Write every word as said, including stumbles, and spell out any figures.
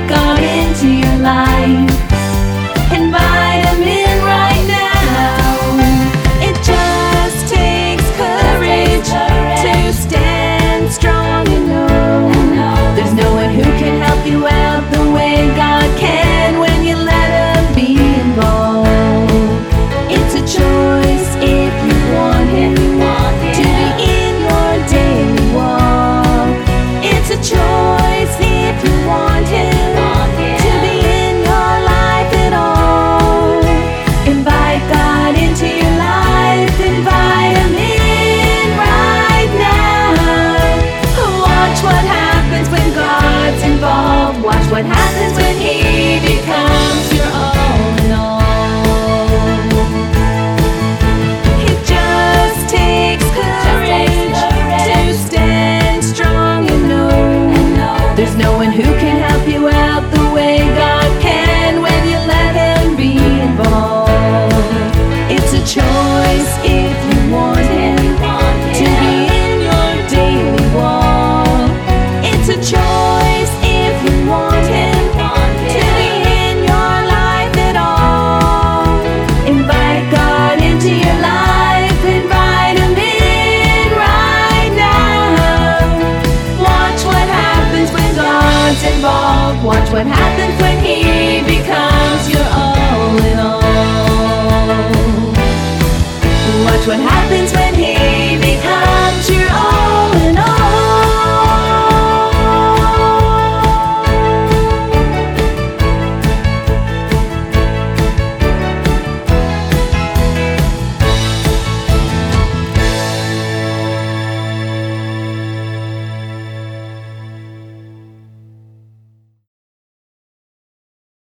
God into your life. Invite Him in right now. It just takes courage to stand strong and know there's no one who can help you out the way God can when you let Him be involved. It's a choice if you want Him to be in your daily walk. It's a choice if you want Him to be in your life at all. Invite God into your life. Invite Him in right now. Watch what happens when God's involved. Watch what happens when He becomes your all in all. It just takes courage to stand strong and know there's no one who can help you out the way God can when you let Him be involved. It's a choice if you want Him to be in your daily walk. It's a choice if you want Him to be in your life at all. Invite God into your life. Invite Him in right now. Watch what happens when God's involved. Watch what happens when He becomes your all in all. Watch what happens when He